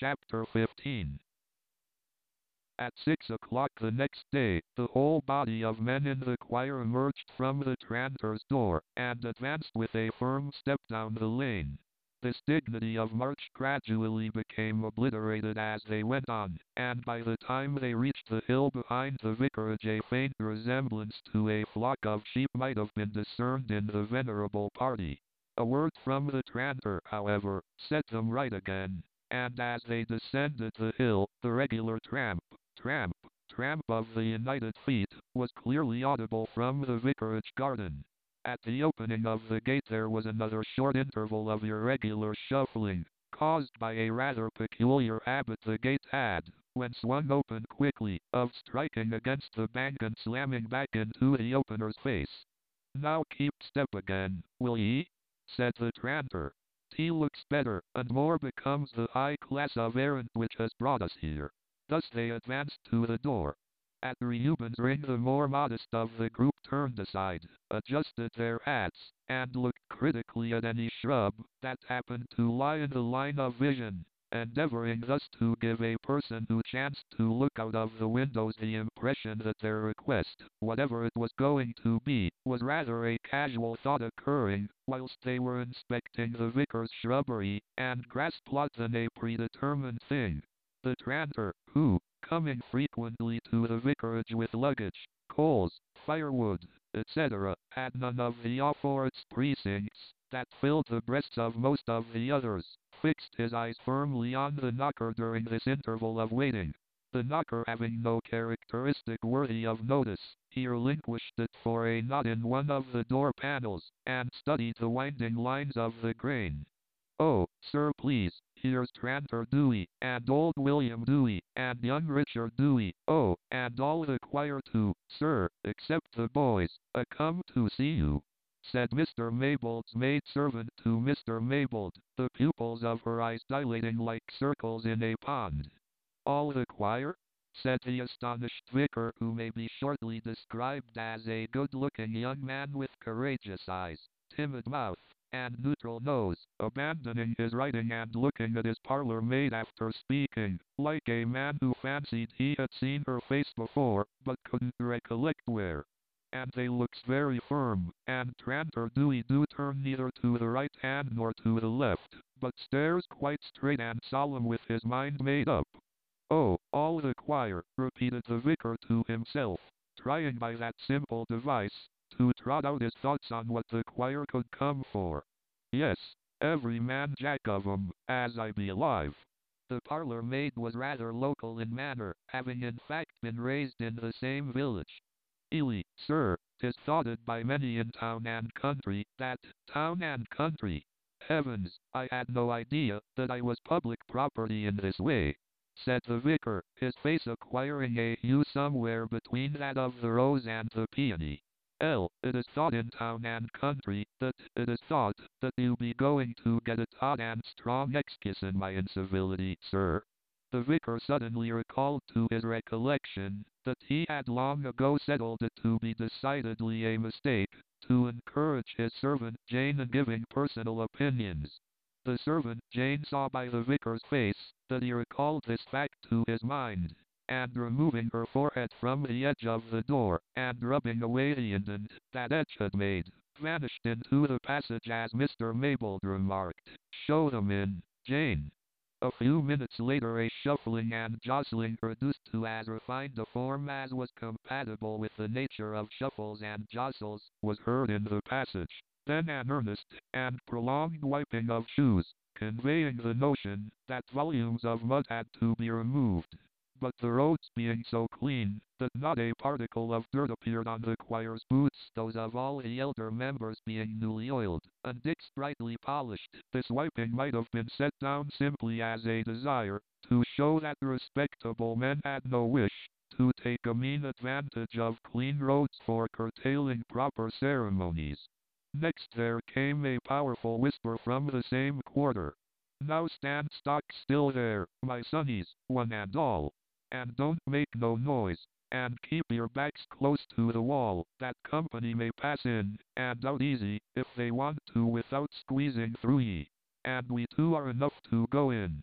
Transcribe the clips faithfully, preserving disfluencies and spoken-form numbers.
Chapter fifteen. At six o'clock the next day, the whole body of men in the choir emerged from the tranter's door, and advanced with a firm step down the lane. This dignity of march gradually became obliterated as they went on, and by the time they reached the hill behind the vicarage a faint resemblance to a flock of sheep might have been discerned in the venerable party. A word from the tranter, however, set them right again, and as they descended the hill, the regular tramp, tramp, tramp of the united feet was clearly audible from the vicarage garden. At the opening of the gate there was another short interval of irregular shuffling, caused by a rather peculiar habit the gate had, when swung open quickly, of striking against the bank and slamming back into the opener's face. "Now keep step again, will ye?" said the tranter. "Tea looks better, and more becomes the high class of errand which has brought us here." Thus they advanced to the door. At Reuben's ring the more modest of the group turned aside, adjusted their hats, and looked critically at any shrub that happened to lie in the line of vision, endeavoring thus to give a person who chanced to look out of the windows the impression that their request, whatever it was going to be, was rather a casual thought occurring whilst they were inspecting the vicar's shrubbery and grass plot than a predetermined thing. The tranter, who, coming frequently to the vicarage with luggage, coals, firewood, et cetera, had none of the aforesaid precincts that filled the breasts of most of the others, fixed his eyes firmly on the knocker during this interval of waiting. The knocker having no characteristic worthy of notice, he relinquished it for a knot in one of the door panels, and studied the winding lines of the grain. "Oh, sir, please, here's Tranter Dewey, and old William Dewey, and young Richard Dewey, oh, and all the choir too, sir, except the boys, a come to see you," said Mister Maybould's maid-servant to Mister Maybould, the pupils of her eyes dilating like circles in a pond. "All the choir?" said the astonished vicar, who may be shortly described as a good-looking young man with courageous eyes, timid mouth, and neutral nose, abandoning his writing and looking at his parlour maid after speaking, like a man who fancied he had seen her face before, but couldn't recollect where. "And they looks very firm, and Tranter Dewey do turn neither to the right hand nor to the left, but stares quite straight and solemn with his mind made up." "Oh, all the choir," repeated the vicar to himself, trying by that simple device to trot out his thoughts on what the choir could come for. "Yes, every man jack of 'em, as I be alive." The parlour maid was rather local in manner, having in fact been raised in the same village. "Ely, sir, 'tis thoughted by many in town and country, that, town and country, heavens, I had no idea that I was public property in this way," said the vicar, his face acquiring a hue somewhere between that of the rose and the peony. "L, it is thought in town and country, that, it is thought, that you be going to get it hot and strong excuse in my incivility, sir." The vicar suddenly recalled to his recollection that he had long ago settled it to be decidedly a mistake to encourage his servant Jane in giving personal opinions. The servant Jane saw by the vicar's face that he recalled this fact to his mind, and removing her forehead from the edge of the door, and rubbing away the indent that edge had made, vanished into the passage as Mister Maybould remarked, "Show them in, Jane." A few minutes later a shuffling and jostling reduced to as refined a form as was compatible with the nature of shuffles and jostles was heard in the passage, then an earnest and prolonged wiping of shoes, conveying the notion that volumes of mud had to be removed. But the roads being so clean that not a particle of dirt appeared on the choir's boots, those of all the elder members being newly oiled, and Dick's brightly polished, this wiping might have been set down simply as a desire to show that respectable men had no wish to take a mean advantage of clean roads for curtailing proper ceremonies. Next there came a powerful whisper from the same quarter. "Now stand stock still there, my sonnies, one and all, and don't make no noise, and keep your backs close to the wall, that company may pass in and out easy, if they want to, without squeezing through ye. And we two are enough to go in.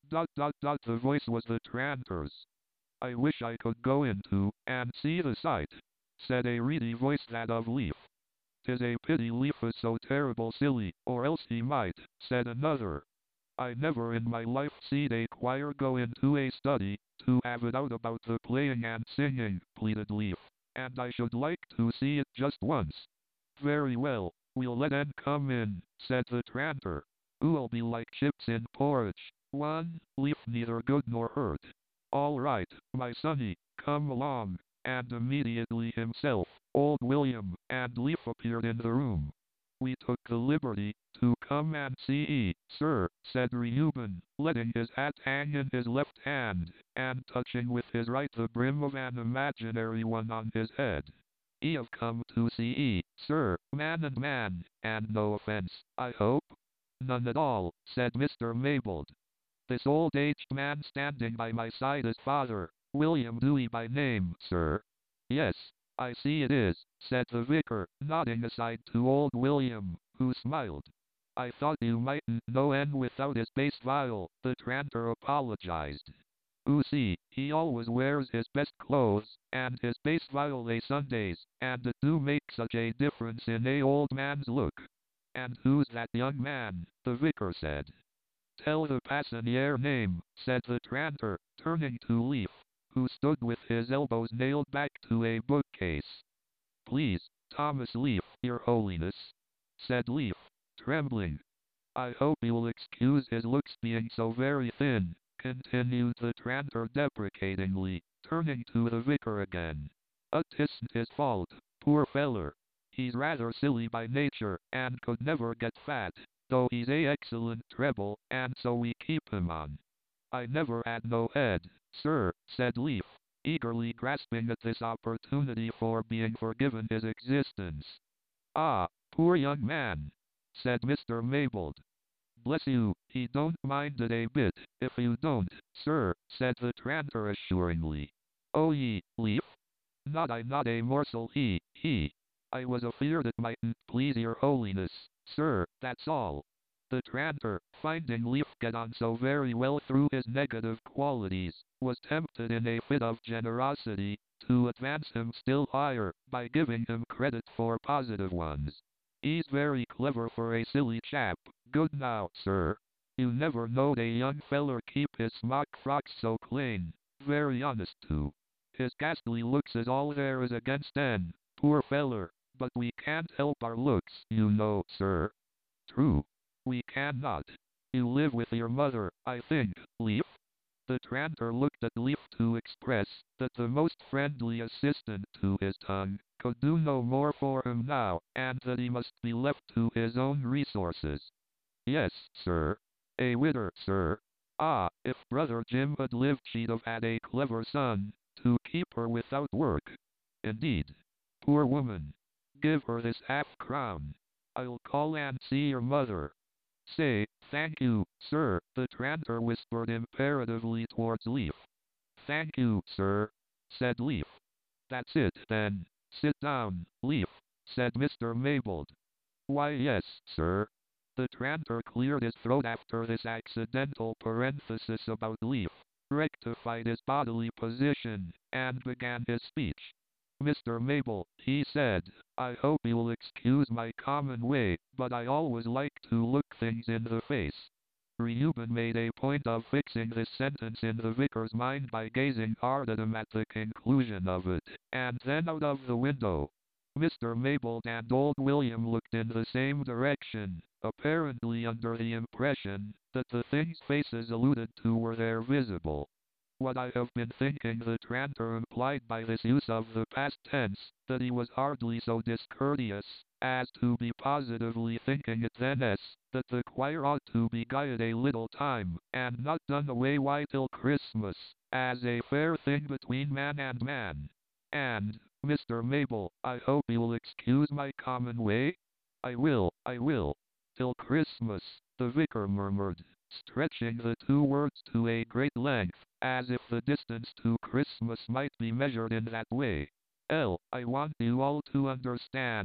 Dot dot dot the voice was the tranter's. I wish I could go into, and see the sight, said a reedy voice that of Leaf. "'Tis a pity Leaf is so terrible silly, or else he might," said another. "I never in my life seed a choir go into a study, to have it out about the playing and singing," pleaded Leaf, "and I should like to see it just once." "Very well, we'll let en come in," said the tranter. "Oo'll be like chips in porridge, one, Leaf neither good nor hurt." "All right, my sonny, come along," and immediately himself, old William, and Leaf appeared in the room. "We took the liberty to come and see ye, sir," said Reuben, letting his hat hang in his left hand, and touching with his right the brim of an imaginary one on his head. "Ye have come to see ye, sir, man and man, and no offence, I hope?" "None at all," said Mister Maybold. "This old-aged man standing by my side is father, William Dewey by name, sir." "Yes, I see it is," said the vicar, nodding aside to old William, who smiled. "I thought you mightn't know en without his bass viol," the tranter apologized. "Oo see, he always wears his best clothes, and his bass viol a Sundays, and it do make such a difference in a old man's look." "And who's that young man?" the vicar said. "Tell the passon yer name," said the tranter, turning to Leaf, who stood with his elbows nailed back to a bookcase. "Please, Thomas Leaf, your holiness," said Leaf, trembling. "I hope you'll excuse his looks being so very thin," continued the tranter deprecatingly, turning to the vicar again. "Ut isn't his fault, poor feller. He's rather silly by nature, and could never get fat, though he's a excellent treble, and so we keep him on." "I never had no head, sir," said Leaf, eagerly grasping at this opportunity for being forgiven his existence. "Ah, poor young man," said Mister Maybold. "Bless you, he don't mind it a bit, if you don't, sir," said the tranter assuringly. "Oh ye, Leaf? Not I not a morsel he, he. I was afeard it mightn't please your holiness, sir, that's all." The tranter, finding Leaf get on so very well through his negative qualities, was tempted in a fit of generosity, to advance him still higher, by giving him credit for positive ones. "He's very clever for a silly chap, good now, sir. You never knowed a young feller keep his smock frocks so clean, very honest too. His ghastly looks is all there is against en, poor feller, but we can't help our looks, you know, sir." "True. We cannot. You live with your mother, I think, Leaf?" The tranter looked at Leaf to express that the most friendly assistant to his tongue could do no more for him now, and that he must be left to his own resources. "Yes, sir. A widder, sir. Ah, if brother Jim had lived she'd have had a clever son, to keep her without work. Indeed. Poor woman. Give her this half-crown. I'll call and see your mother. Say, thank you, sir," the tranter whispered imperatively towards Leaf. "Thank you, sir," said Leaf. "That's it, then. Sit down, Leaf," said Mister Maybold. "Why yes, sir." The tranter cleared his throat after this accidental parenthesis about Leaf, rectified his bodily position, and began his speech. "Mister Mabel," he said, "I hope you'll excuse my common way, but I always like to look things in the face." Reuben made a point of fixing this sentence in the vicar's mind by gazing hard at him at the conclusion of it, and then out of the window. Mister Maybold and old William looked in the same direction, apparently under the impression that the things faces alluded to were there visible. "What I have been thinking," the tranter implied by this use of the past tense, that he was hardly so discourteous, as to be positively thinking it then s, that the choir ought to be guyed a little time, and not done away why till Christmas, as a fair thing between man and man. And, Mister Mabel, I hope you'll excuse my common way?" "I will, I will. Till Christmas," the vicar murmured, stretching the two words to a great length, as if the distance to Christmas might be measured in that way. "L, I want you all to understand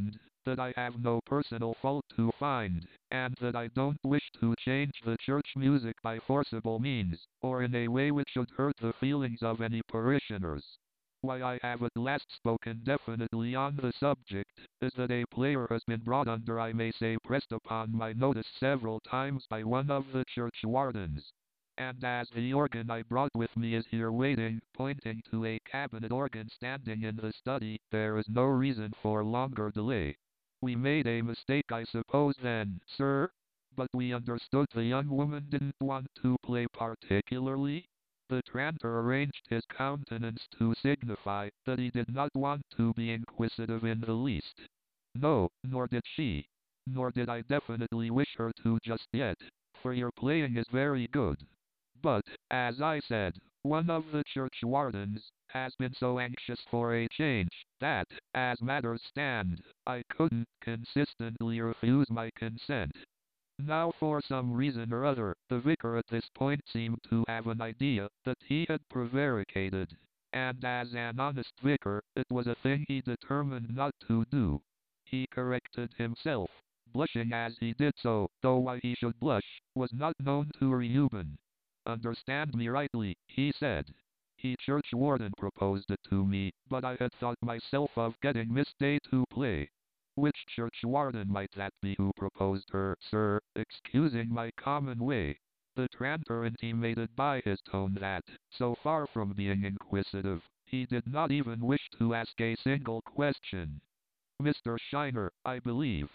that I have no personal fault to find, and that I don't wish to change the church music by forcible means, or in a way which should hurt the feelings of any parishioners. Why I have at last spoken definitely on the subject, is that a player has been brought under, I may say pressed upon my notice several times by one of the church wardens. And as the organ I brought with me is here waiting, pointing to a cabinet organ standing in the study, there is no reason for longer delay. We made a mistake, I suppose then, sir? But we understood the young woman didn't want to play particularly? The tranter arranged his countenance to signify that he did not want to be inquisitive in the least. No, nor did she. Nor did I definitely wish her to just yet, for your playing is very good. But, as I said, one of the church wardens has been so anxious for a change that, as matters stand, I couldn't consistently refuse my consent. Now for some reason or other, the vicar at this point seemed to have an idea that he had prevaricated, and as an honest vicar, it was a thing he determined not to do. He corrected himself, blushing as he did so, though why he should blush was not known to Reuben. Understand me rightly, he said. He church warden proposed it to me, but I had thought myself of getting Miss Day to play. Which church warden might that be who proposed her, sir, excusing my common way? The tranter intimated by his tone that, so far from being inquisitive, he did not even wish to ask a single question. Mister Shiner, I believe.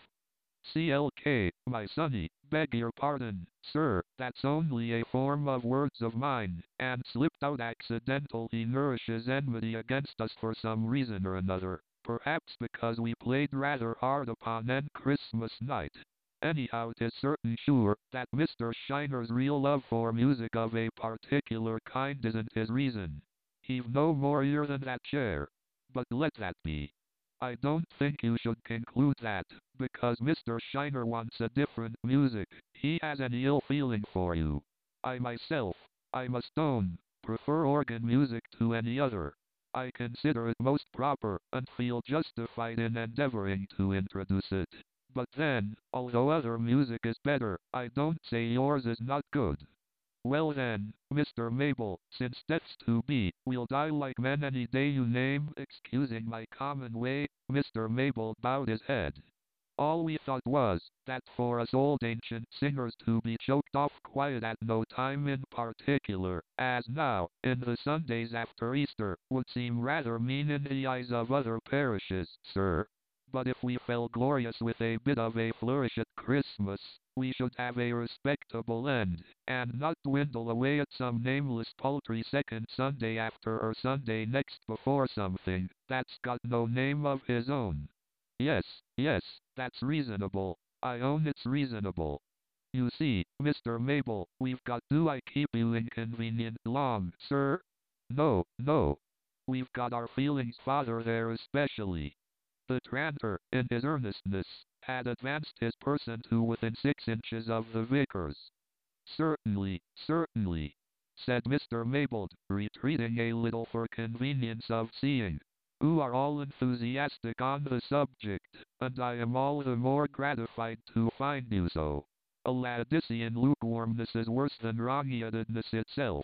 C L K, my sonny, beg your pardon, sir, that's only a form of words of mine, and slipped out accidental. He nourishes enmity against us for some reason or another, perhaps because we played rather hard upon en Christmas night. Anyhow, 'tis certain sure that Mister Shiner's real love for music of a particular kind isn't his reason. He've no more ear than that chair. But let that be. I don't think you should conclude that, because Mister Shiner wants a different music, he has an ill feeling for you. I myself, I must own, prefer organ music to any other. I consider it most proper, and feel justified in endeavoring to introduce it. But then, although other music is better, I don't say yours is not good. Well then, Mister Mabel, since death's to be, we'll die like men any day you name. Excusing my common way, Mister Mabel bowed his head. All we thought was, that for us old ancient singers to be choked off quiet at no time in particular, as now, in the Sundays after Easter, would seem rather mean in the eyes of other parishes, sir. But if we fell glorious with a bit of a flourish at Christmas, we should have a respectable end, and not dwindle away at some nameless paltry second Sunday after or Sunday next before something that's got no name of his own. Yes, yes, that's reasonable. I own it's reasonable. You see, Mister Mabel, we've got do I keep you inconvenient long, sir? No, no. We've got our feelings, father, there especially. The tranter, in his earnestness, had advanced his person to within six inches of the vicar's. Certainly, certainly, said Mister Mabel, retreating a little for convenience of seeing. You are all enthusiastic on the subject, and I am all the more gratified to find you so. A Laodicean lukewarmness is worse than wrong-headedness itself.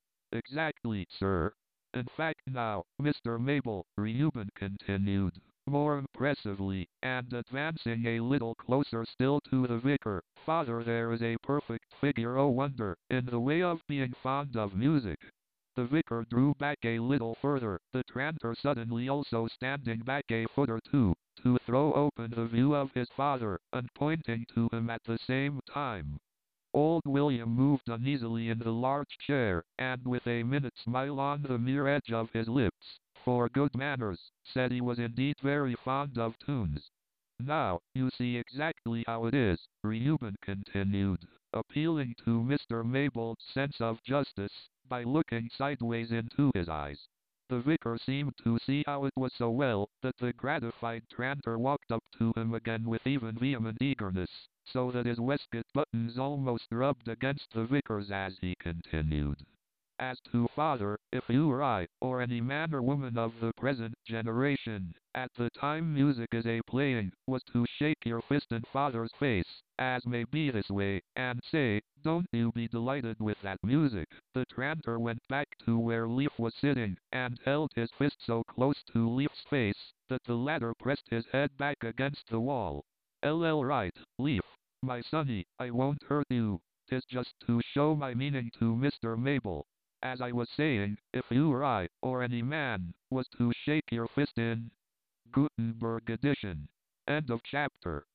Exactly, sir. In fact now, Mister Mabel, Reuben continued, more impressively, and advancing a little closer still to the vicar, father, there is a perfect figure, oh wonder, in the way of being fond of music. The vicar drew back a little further, the tranter suddenly also standing back a foot or two, to throw open the view of his father, and pointing to him at the same time. Old William moved uneasily in the large chair, and with a minute smile on the mere edge of his lips, for good manners, said he was indeed very fond of tunes. Now, you see exactly how it is, Reuben continued, appealing to Mister Mabel's sense of justice, by looking sideways into his eyes. The vicar seemed to see how it was so well, that the gratified tranter walked up to him again with even vehement eagerness, so that his waistcoat buttons almost rubbed against the vicar's as he continued. As to father, if you or I, or any man or woman of the present generation, at the time music is a playing, was to shake your fist in father's face, as may be this way, and say, don't you be delighted with that music, the tranter went back to where Leif was sitting, and held his fist so close to Leif's face, that the latter pressed his head back against the wall. L L Right, Leif, my sonny, I won't hurt you, 'tis just to show my meaning to Mister Mabel. As I was saying, if you or I, or any man, was to shake your fist in Gutenberg edition. End of chapter.